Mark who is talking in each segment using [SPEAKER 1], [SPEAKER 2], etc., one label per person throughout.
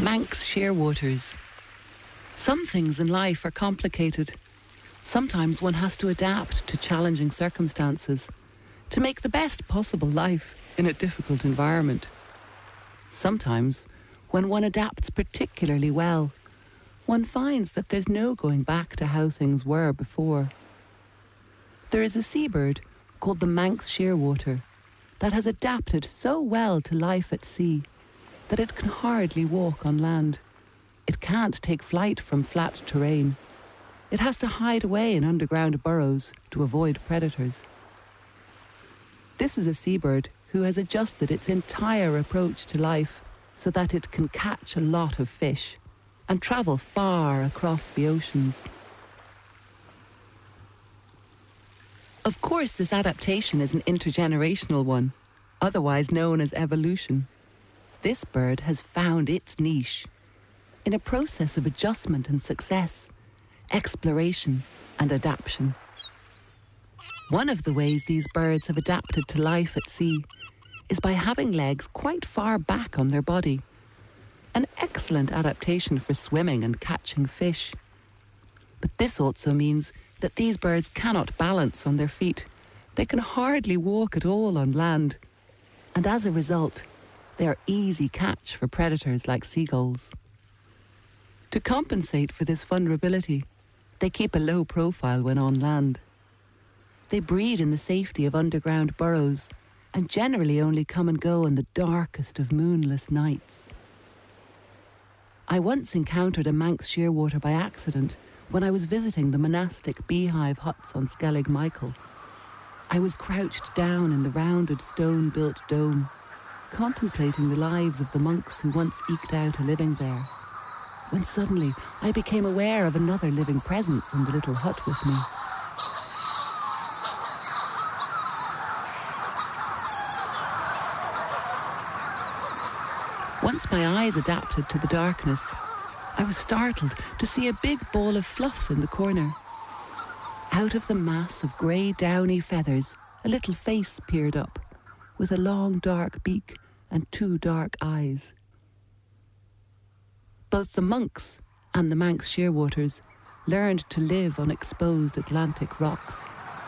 [SPEAKER 1] Manx shearwaters. Some things in life are complicated. Sometimes one has to adapt to challenging circumstances to make the best possible life in a difficult environment. Sometimes, when one adapts particularly well, one finds that there's no going back to how things were before. There is a seabird called the Manx shearwater that has adapted so well to life at sea that it can hardly walk on land. It can't take flight from flat terrain. It has to hide away in underground burrows to avoid predators. This is a seabird who has adjusted its entire approach to life so that it can catch a lot of fish and travel far across the oceans. Of course, this adaptation is an intergenerational one, otherwise known as evolution. This bird has found its niche in a process of adjustment and success, exploration and adaptation. One of the ways these birds have adapted to life at sea is by having legs quite far back on their body, an excellent adaptation for swimming and catching fish. But this also means that these birds cannot balance on their feet. They can hardly walk at all on land, and as a result, they are easy catch for predators like seagulls. To compensate for this vulnerability, they keep a low profile when on land. They breed in the safety of underground burrows and generally only come and go on the darkest of moonless nights. I once encountered a Manx shearwater by accident when I was visiting the monastic beehive huts on Skellig Michael. I was crouched down in the rounded stone-built dome, contemplating the lives of the monks who once eked out a living there, when suddenly I became aware of another living presence in the little hut with me. Once my eyes adapted to the darkness, I was startled to see a big ball of fluff in the corner. Out of the mass of grey downy feathers, a little face peered up, with a long dark beak and two dark eyes. Both the monks and the Manx shearwaters learned to live on exposed Atlantic rocks.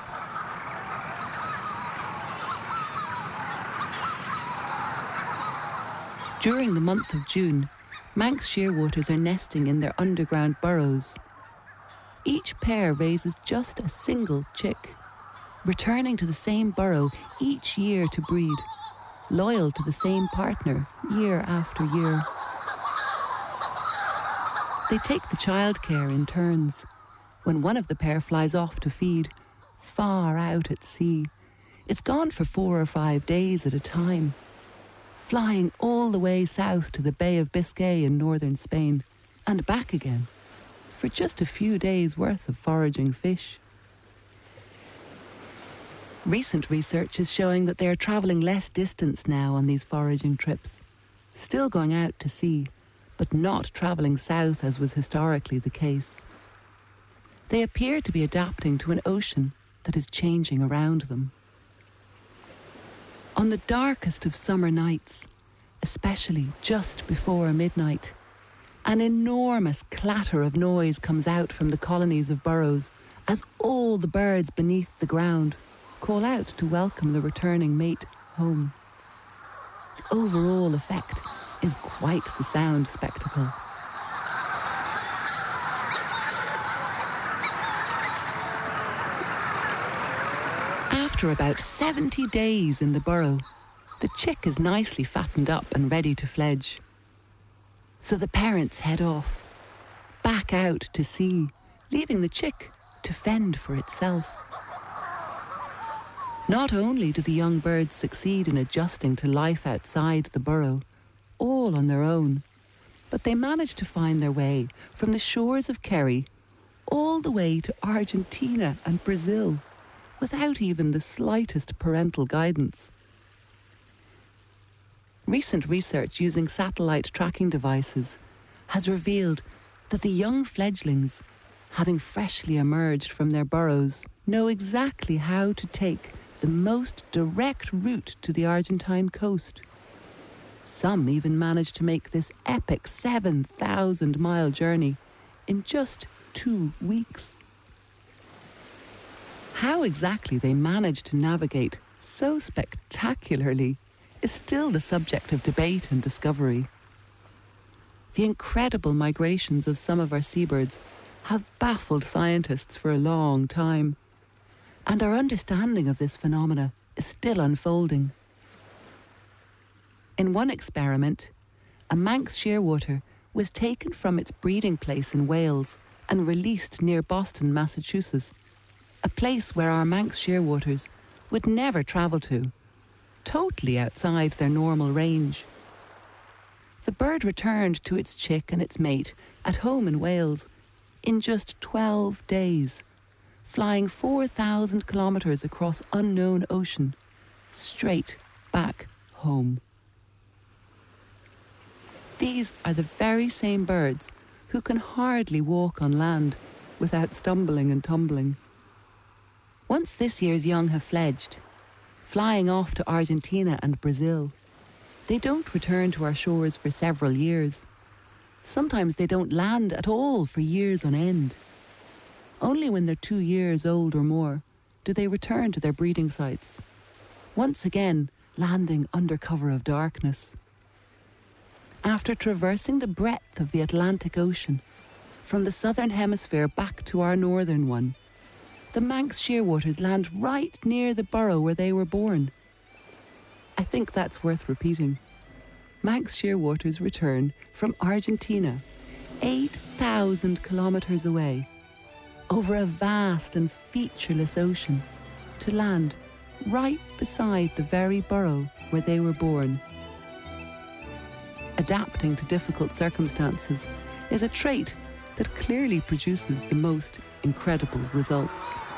[SPEAKER 1] During the month of June, Manx shearwaters are nesting in their underground burrows. Each pair raises just a single chick, returning to the same burrow each year to breed, loyal to the same partner year after year. They take the childcare in turns. When one of the pair flies off to feed, far out at sea, it's gone for 4 or 5 days at a time, flying all the way south to the Bay of Biscay in northern Spain, and back again, for just a few days' worth of foraging fish. Recent research is showing that they are travelling less distance now on these foraging trips, still going out to sea, but not travelling south as was historically the case. They appear to be adapting to an ocean that is changing around them. On the darkest of summer nights, especially just before midnight, an enormous clatter of noise comes out from the colonies of burrows as all the birds beneath the ground call out to welcome the returning mate home. The overall effect is quite the sound spectacle. After about 70 days in the burrow, the chick is nicely fattened up and ready to fledge. So the parents head off, back out to sea, leaving the chick to fend for itself. Not only do the young birds succeed in adjusting to life outside the burrow, all on their own, but they manage to find their way from the shores of Kerry all the way to Argentina and Brazil without even the slightest parental guidance. Recent research using satellite tracking devices has revealed that the young fledglings, having freshly emerged from their burrows, know exactly how to take the most direct route to the Argentine coast. Some even managed to make this epic 7,000-mile journey in just 2 weeks. How exactly they managed to navigate so spectacularly is still the subject of debate and discovery. The incredible migrations of some of our seabirds have baffled scientists for a long time, and our understanding of this phenomena is still unfolding. In one experiment, a Manx shearwater was taken from its breeding place in Wales and released near Boston, Massachusetts, a place where our Manx shearwaters would never travel to, totally outside their normal range. The bird returned to its chick and its mate at home in Wales in just 12 days, flying 4,000 kilometres across unknown ocean, straight back home. These are the very same birds who can hardly walk on land without stumbling and tumbling. Once this year's young have fledged, flying off to Argentina and Brazil, they don't return to our shores for several years. Sometimes they don't land at all for years on end. Only when they're 2 years old or more do they return to their breeding sites, once again landing under cover of darkness. After traversing the breadth of the Atlantic Ocean, from the southern hemisphere back to our northern one, the Manx shearwaters land right near the burrow where they were born. I think that's worth repeating. Manx shearwaters return from Argentina, 8,000 kilometres away, over a vast and featureless ocean, to land right beside the very burrow where they were born. Adapting to difficult circumstances is a trait that clearly produces the most incredible results.